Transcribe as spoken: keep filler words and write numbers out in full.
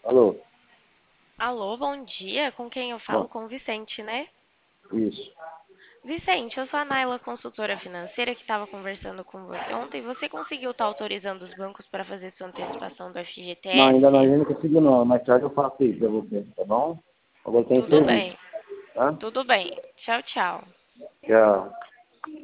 Alô? Alô, bom dia. Com quem eu falo? Bom, Com o Vicente, né? isso. Vicente, eu sou a Naila, consultora financeira que estava conversando com você ontem. Você conseguiu estar autorizando os bancos para fazer sua antecipação do Não, ainda não, F G T S? ainda não consigo não. Mais tarde eu faço isso pra você, tá bom? Agora tem Tudo serviço, bem, tá? tudo bem. Tchau, tchau. Tchau.